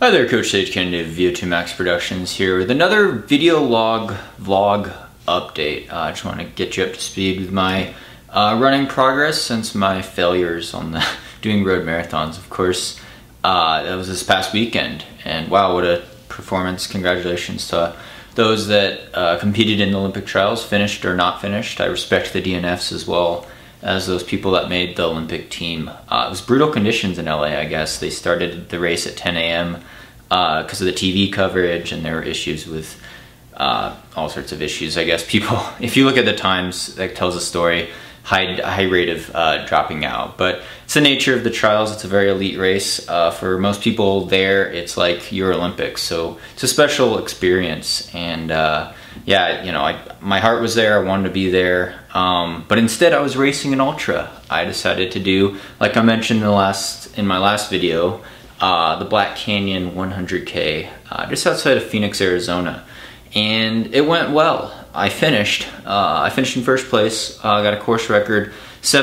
Hi there, Coach Sage Kennedy of VO2 Max Productions here with another video vlog update. I just want to get you up to speed with my running progress since my failures on the doing road marathons. Of course, that was this past weekend, and wow, what a performance. Congratulations to those that competed in the Olympic trials, finished or not finished. I respect the DNFs as well as those people that made the Olympic team. It was brutal conditions in LA, I guess. They started the race at 10 a.m. Because of the TV coverage, and there were issues with all sorts of issues. I guess people, if you look at the times, that tells a story, high rate of dropping out. But it's the nature of the trials. It's a very elite race. For most people there, it's like your Olympics. So it's a special experience. And yeah, you know, my heart was there. I wanted to be there. But instead, I was racing an ultra. I decided to do, like I mentioned in my last video, the Black Canyon 100K, just outside of Phoenix, Arizona. And it went well. I finished in first place. I got a course record,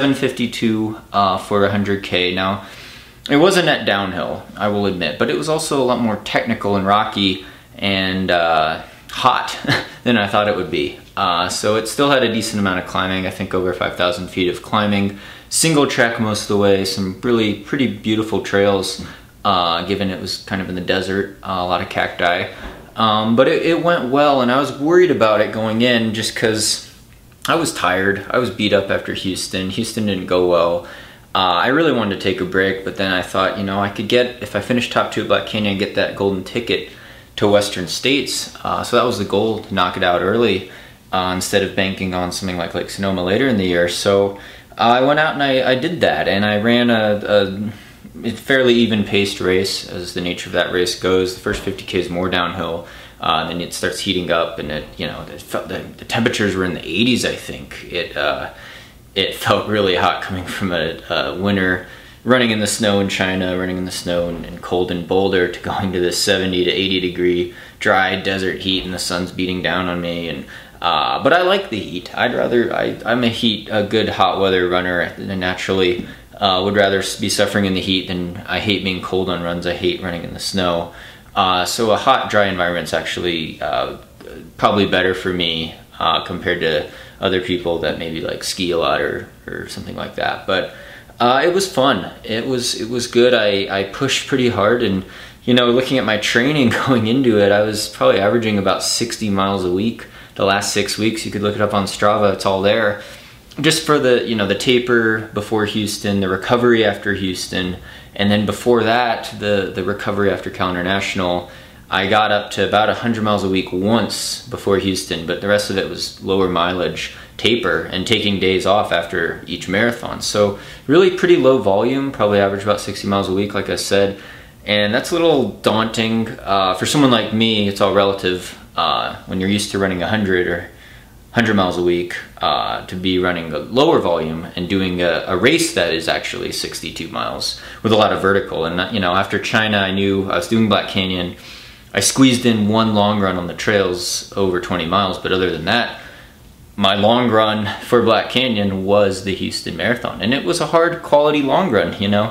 7:52 for 100K. Now, it wasn't at downhill, I will admit, but it was also a lot more technical and rocky and hot than I thought it would be. So it still had a decent amount of climbing, I think over 5,000 feet of climbing. Single track most of the way, some really pretty beautiful trails, given it was kind of in the desert, a lot of cacti. But it went well, and I was worried about it going in just because I was tired. I was beat up after Houston. Houston didn't go well. I really wanted to take a break, but then I thought, you know, I could get, if I finished top 2 at Black Canyon, get that golden ticket to Western States. So that was the goal, to knock it out early instead of banking on something like Lake Sonoma later in the year. So I went out and I did that, and I ran a fairly even-paced race, as the nature of that race goes. The first 50K is more downhill, then it starts heating up, and the temperatures were in the 80s. I think it felt really hot coming from a winter, running in the snow in China, running in the snow and cold in Boulder, to going to this 70 to 80 degree dry desert heat, and the sun's beating down on me. And but I like the heat. I'm a good hot weather runner, and naturally would rather be suffering in the heat than I hate being cold on runs. I hate running in the snow. So a hot, dry environment's actually probably better for me compared to other people that maybe like ski a lot or something like that. But it was fun. It was good. I pushed pretty hard, and you know, looking at my training going into it, I was probably averaging about 60 miles a week the last 6 weeks. You could look it up on Strava. It's all there. Just for the, you know, the taper before Houston, the recovery after Houston, and then before that, the recovery after Cal International, I got up to about 100 miles a week once before Houston, but the rest of it was lower mileage taper and taking days off after each marathon. So really pretty low volume, probably average about 60 miles a week, like I said. And that's a little daunting. For someone like me, it's all relative. When you're used to running 100 miles a week, to be running a lower volume and doing a race that is actually 62 miles with a lot of vertical. And you know, after China, I knew I was doing Black Canyon. I squeezed in one long run on the trails over 20 miles, but other than that, my long run for Black Canyon was the Houston Marathon, and it was a hard quality long run, you know,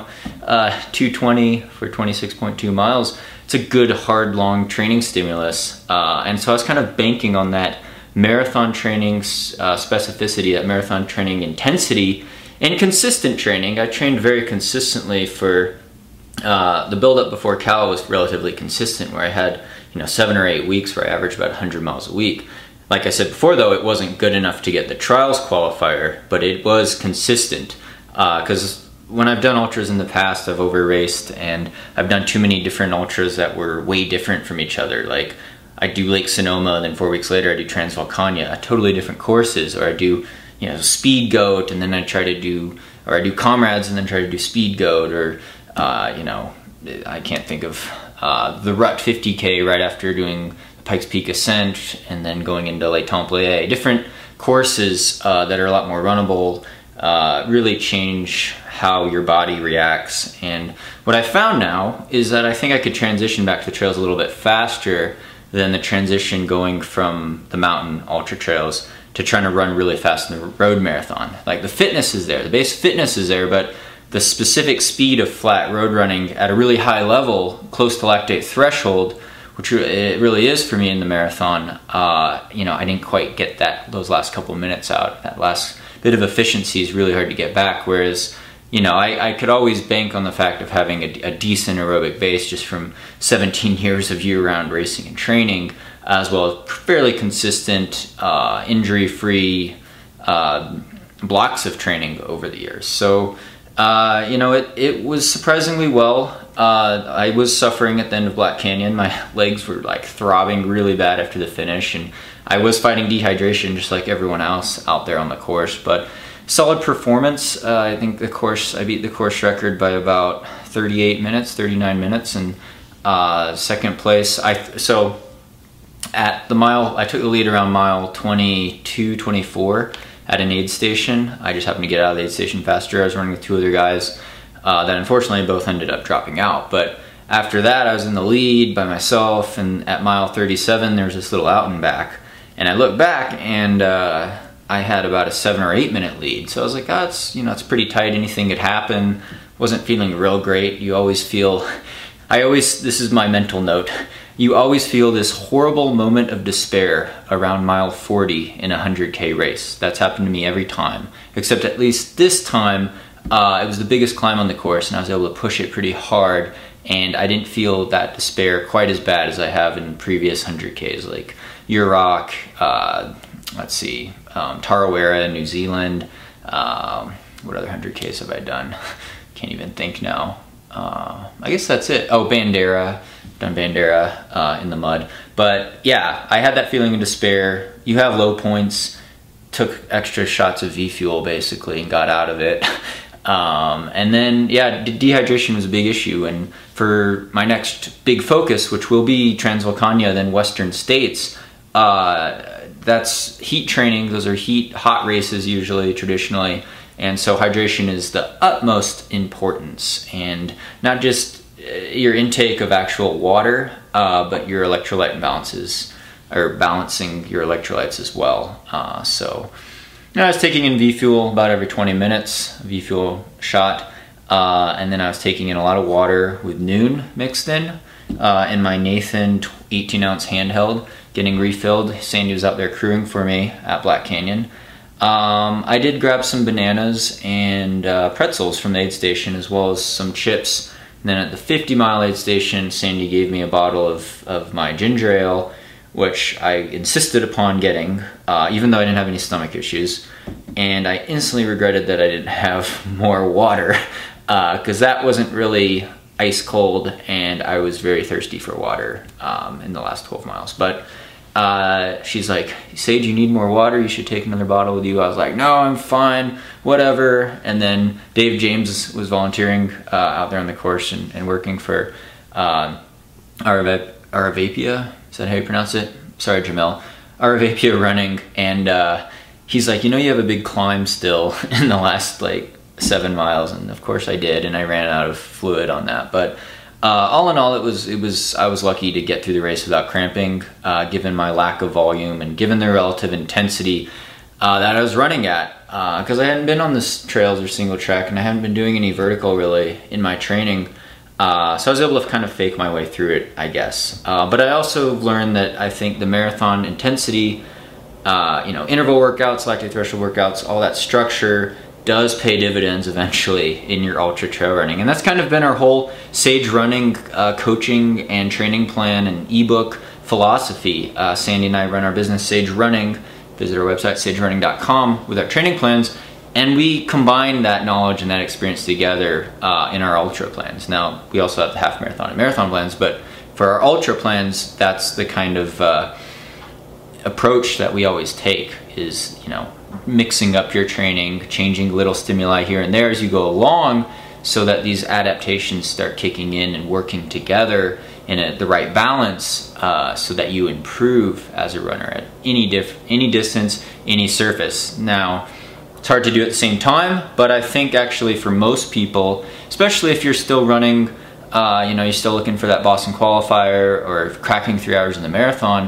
2:20 for 26.2 miles. It's a good hard long training stimulus, and so I was kind of banking on that marathon training specificity, that marathon training intensity, and consistent training. I trained very consistently for the build-up before Cal was relatively consistent, where I had, you know, 7 or 8 weeks where I averaged about 100 miles a week. Like I said before, though, it wasn't good enough to get the trials qualifier, but it was consistent, because when I've done ultras in the past, I've over-raced, and I've done too many different ultras that were way different from each other. Like, I do Lake Sonoma, and then 4 weeks later I do Transvolcania, totally different courses. Or I do, you know, Speed Goat, and then I do Comrades, and then try to do Speed Goat, or you know, I can't think of the Rut 50K right after doing Pikes Peak Ascent, and then going into Les Templiers. Different courses that are a lot more runnable really change how your body reacts. And what I found now is that I think I could transition back to the trails a little bit faster than the transition going from the mountain ultra trails to trying to run really fast in the road marathon. Like, the fitness is there, the base fitness is there, but the specific speed of flat road running at a really high level, close to lactate threshold, which it really is for me in the marathon, you know, I didn't quite get those last couple minutes out. That last bit of efficiency is really hard to get back, whereas, you know, I could always bank on the fact of having a decent aerobic base just from 17 years of year-round racing and training, as well as fairly consistent, injury-free blocks of training over the years. So, you know, it was surprisingly well. I was suffering at the end of Black Canyon. My legs were like throbbing really bad after the finish, and I was fighting dehydration just like everyone else out there on the course. But solid performance. I think I beat the course record by about 38 minutes, 39 minutes, and second place. So at the mile, I took the lead around mile 22, 24 at an aid station. I just happened to get out of the aid station faster. I was running with two other guys that unfortunately both ended up dropping out. But after that, I was in the lead by myself, and at mile 37, there was this little out and back. And I looked back, and I had about a 7 or 8 minute lead. So I was like, oh, it's pretty tight. Anything could happen. Wasn't feeling real great. You always feel, this is my mental note. You always feel this horrible moment of despair around mile 40 in a 100K race. That's happened to me every time, except at least this time, it was the biggest climb on the course, and I was able to push it pretty hard, and I didn't feel that despair quite as bad as I have in previous 100Ks, like Yurok, Tarawera, New Zealand. What other 100Ks have I done? Can't even think now. I guess that's it. Oh, Bandera. Done Bandera in the mud. But yeah, I had that feeling of despair. You have low points. Took extra shots of V-Fuel basically and got out of it. And then, yeah, dehydration was a big issue. And for my next big focus, which will be Transvolcania, then Western States, that's heat training. Those are hot races usually, traditionally. And so hydration is the utmost importance, and not just your intake of actual water, but your electrolyte balances, or balancing your electrolytes as well. So you know, I was taking in V-Fuel about every 20 minutes, V-Fuel shot, and then I was taking in a lot of water with Noon mixed in my Nathan 18-ounce handheld, getting refilled. Sandy was out there crewing for me at Black Canyon. I did grab some bananas and pretzels from the aid station, as well as some chips. And then at the 50-mile aid station, Sandy gave me a bottle of my ginger ale, which I insisted upon getting, even though I didn't have any stomach issues. And I instantly regretted that I didn't have more water, because that wasn't really ice cold, and I was very thirsty for water in the last 12 miles. But she's like, Sage, you need more water, you should take another bottle with you. I was like, no, I'm fine, whatever. And then Dave James was volunteering out there on the course and working for Aravapia, is that how you pronounce it? Sorry, Jamel. Aravapia Running, and he's like, you know, you have a big climb still in the last like 7 miles, and of course I did, and I ran out of fluid on that. But all in all, I was lucky to get through the race without cramping, given my lack of volume and given the relative intensity that I was running at, because I hadn't been on this trails or single track, and I hadn't been doing any vertical really in my training. So I was able to kind of fake my way through it, I guess. But I also learned that I think the marathon intensity, you know, interval workouts, lactate threshold workouts, all that structure does pay dividends eventually in your ultra trail running. And that's kind of been our whole Sage Running coaching and training plan and ebook philosophy. Sandy and I run our business Sage Running. Visit our website, sagerunning.com, with our training plans, and we combine that knowledge and that experience together in our ultra plans. Now, we also have the half marathon and marathon plans, but for our ultra plans, that's the kind of approach that we always take, is, you know, mixing up your training, changing little stimuli here and there as you go along, so that these adaptations start kicking in and working together in the right balance, so that you improve as a runner at any distance, any surface. Now, it's hard to do at the same time, but I think actually for most people, especially if you're still running, you know, you're still looking for that Boston qualifier or cracking 3 hours in the marathon,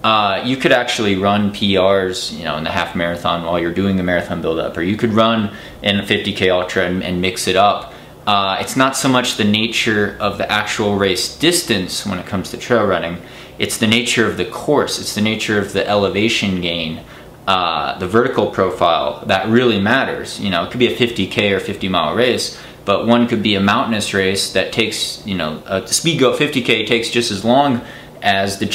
you could actually run PRs, you know, in the half marathon while you're doing the marathon buildup, or you could run in a 50K ultra and mix it up. It's not so much the nature of the actual race distance when it comes to trail running, it's the nature of the course, it's the nature of the elevation gain, the vertical profile that really matters. You know, it could be a 50K or 50-mile race, but one could be a mountainous race that takes, you know, the Speed Goat 50K takes just as long as the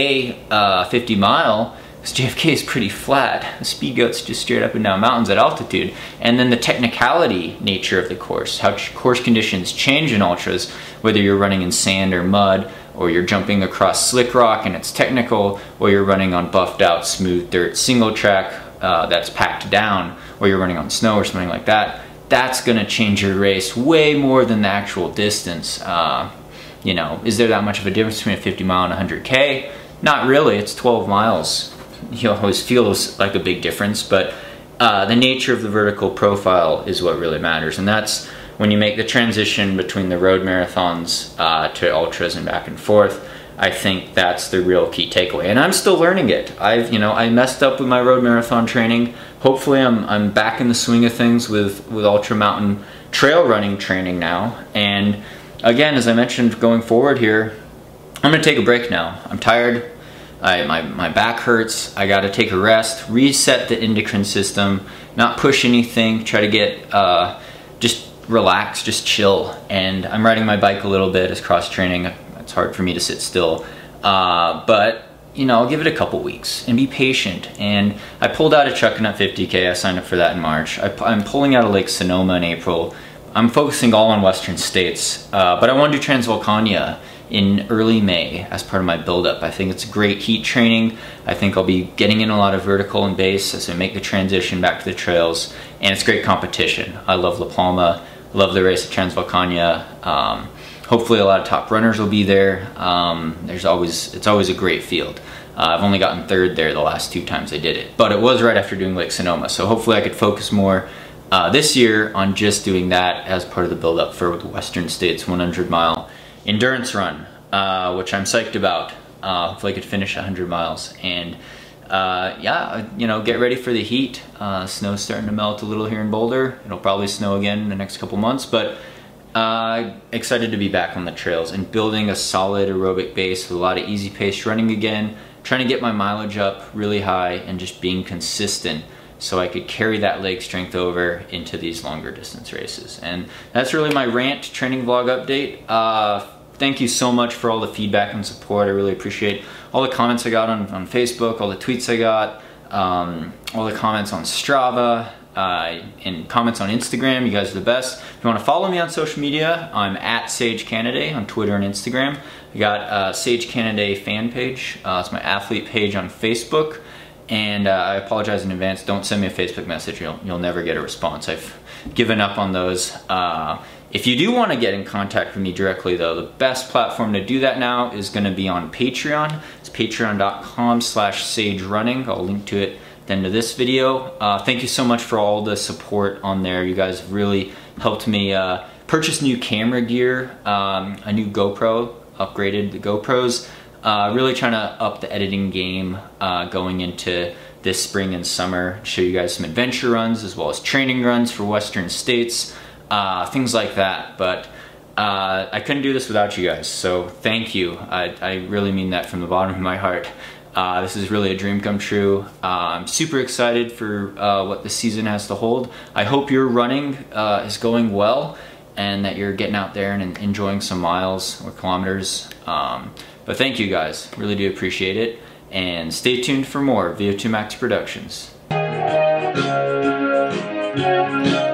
JFK 50 mile, because JFK is pretty flat. The Speed Goat's just straight up and down mountains at altitude. And then the technicality nature of the course, how course conditions change in ultras, whether you're running in sand or mud, or you're jumping across slick rock and it's technical, or you're running on buffed out smooth dirt single track that's packed down, or you're running on snow or something like that. That's gonna change your race way more than the actual distance. You know, is there that much of a difference between a 50 mile and 100K? Not really, it's 12 miles. You always feels like a big difference, but the nature of the vertical profile is what really matters. And that's when you make the transition between the road marathons to ultras and back and forth. I think that's the real key takeaway. And I'm still learning it. I messed up with my road marathon training. Hopefully I'm back in the swing of things with ultra mountain trail running training now. And again, as I mentioned, going forward here, I'm gonna take a break now. I'm tired, my back hurts, I gotta take a rest, reset the endocrine system, not push anything, try to get, just relax, just chill. And I'm riding my bike a little bit as cross training. It's hard for me to sit still, but you know, I'll give it a couple weeks and be patient. And I pulled out a Chuckanut 50K, I signed up for that in March. I'm pulling out of Lake Sonoma in April. I'm focusing all on Western states, but I want to do Transvolcania in early May as part of my buildup. I think it's great heat training. I think I'll be getting in a lot of vertical and base as I make the transition back to the trails, and it's great competition. I love La Palma, love the race at Transvolcania. Hopefully a lot of top runners will be there. It's always a great field. I've only gotten third there the last 2 times I did it, but it was right after doing Lake Sonoma, so hopefully I could focus more this year on just doing that as part of the build-up for the Western States 100-mile endurance run, which I'm psyched about. Hopefully I could finish 100 miles. And yeah, you know, get ready for the heat. Snow's starting to melt a little here in Boulder. It'll probably snow again in the next couple months, but excited to be back on the trails and building a solid aerobic base with a lot of easy pace running again, trying to get my mileage up really high and just being consistent, so I could carry that leg strength over into these longer distance races. And that's really my rant training vlog update. Thank you so much for all the feedback and support. I really appreciate all the comments I got on Facebook, all the tweets I got, all the comments on Strava, and comments on Instagram. You guys are the best. If you want to follow me on social media, I'm at Sage Canaday on Twitter and Instagram. I got Sage Canaday fan page. It's my athlete page on Facebook. And I apologize in advance, don't send me a Facebook message, you'll never get a response. I've given up on those. If you do want to get in contact with me directly though, the best platform to do that now is going to be on Patreon. It's patreon.com/sagerunning. I'll link to it at the end of this video. Thank you so much for all the support on there. You guys have really helped me purchase new camera gear, a new GoPro, upgraded the GoPros. Really trying to up the editing game going into this spring and summer. Show you guys some adventure runs as well as training runs for Western states, things like that. But I couldn't do this without you guys, so thank you. I really mean that from the bottom of my heart. This is really a dream come true. I'm super excited for what the season has to hold. I hope your running is going well and that you're getting out there and enjoying some miles or kilometers. But thank you guys, really do appreciate it. And stay tuned for more VO2 Max Productions.